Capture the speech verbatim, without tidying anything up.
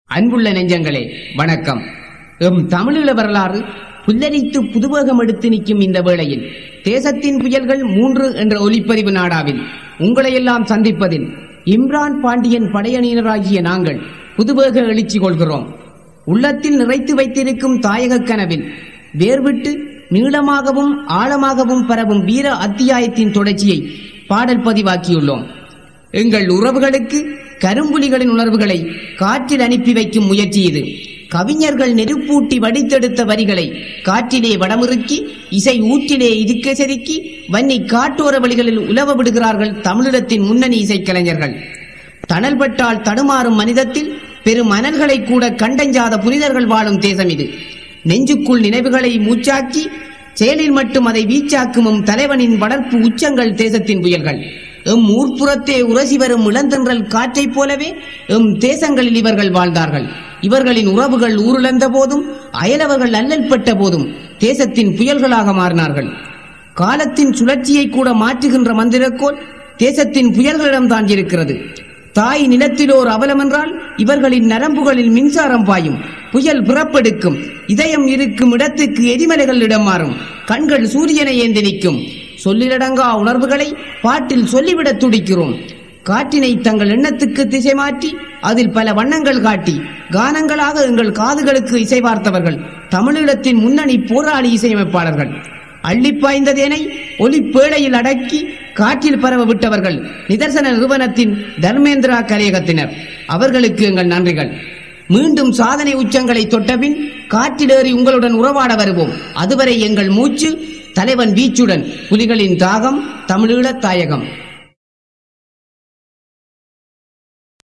அன்புள்ள நெஞ்சங்களே வணக்கம். எம் தமிழீழ வரலாறு புல்லரித்து புதுவேகம் எடுத்து நிற்கும் இந்த வேளையில் தேசத்தின் புயல்கள் மூன்று என்ற ஒலிப்பதிவு நாடாவில் உங்களையெல்லாம் சந்திப்பதில் இம்ரான் பாண்டியன் படையணியினராகிய நாங்கள் புதுவேக எழுச்சி கொள்கிறோம். உள்ளத்தில் நிறைத்து வைத்திருக்கும் தாயக கனவில் வேர்விட்டு நீளமாகவும் ஆழமாகவும் பரவும் வீர அத்தியாயத்தின் தொடர்ச்சியை பாடல் பதிவாக்கியுள்ளோம். எங்கள் உறவுகளுக்கு கரும்புலிகளின் உணர்வுகளை காற்றில் அனுப்பி வைக்கும் முயற்சி இது. கவிஞர்கள் நெருப்பூட்டி வடித்தெடுத்த வரிகளை காற்றிலே வடமுறுக்கி இசை ஊற்றிலே இதுக்க செதுக்கி வன்னி காட்டோர வழிகளில் உலவ விடுகிறார்கள் தமிழிடத்தின் முன்னணி இசைக்கலைஞர்கள். தணல்பட்டால் தடுமாறும் மனிதத்தில் பெரும் அனல்களை கூட கண்டஞ்சாத புனிதர்கள் வாழும் தேசம் இது. நெஞ்சுக்குள் நினைவுகளை மூச்சாக்கி செயலில் மட்டும் அதை வீச்சாக்கும் தலைவனின் வளர்ப்பு உச்சங்கள் தேசத்தின் புயல்கள். எம் ஊர்ப்புறத்தே உரசி வரும் இளந்தென்றல் காற்றைப் போலவே எம் தேசங்களில் இவர்கள் வாழ்ந்தார்கள். இவர்களின் உறவுகள் ஊருளந்த போதும் அயலவர்கள் அல்லல்பட்ட போதும் தேசத்தின் புயல்களாக மாறினார்கள். காலத்தின் சுழற்சியை கூட மாற்றுகின்ற மந்திரக்கோள் தேசத்தின் புயல்களிடம்தான் இருக்கிறது. தாய் நிலத்திலோர் அவலம் என்றால் இவர்களின் நரம்புகளில் மின்சாரம் பாயும். புயல் பிறப்பெடுக்கும். இதயம் இருக்கும் இடத்துக்கு எரிமலைகள் இடம் மாறும். கண்கள் சூரியனை ஏந்தி நிற்கும். சொல்லிலடங்கா உணர்வுகளை பாட்டில் சொல்லிவிட துடிக்கிறோம். காற்றினை தங்கள் எண்ணத்துக்கு திசை மாற்றி அதில் பல வண்ணங்கள் காட்டி கானங்களாக எங்கள் காதுகளுக்கு இசை பார்த்தவர்கள் தமிழீழத்தின் முன்னணி போராளி இசையமைப்பாளர்கள். அள்ளிப்பாய்ந்ததேனை ஒலி பேழையில் அடக்கி காற்றில் பரவ விட்டவர்கள் நிதர்சன நிறுவனத்தின் தர்மேந்திரா கலையகத்தினர். அவர்களுக்கு எங்கள் நன்றிகள். மீண்டும் சாதனை உச்சங்களை தொட்டபின் காற்றிலேறி உங்களுடன் உறவாட வருவோம். அதுவரை எங்கள் மூச்சு தலைவன் வீச்சுடன் புலிகளின் தாகம் தமிழீழ தாயகம்.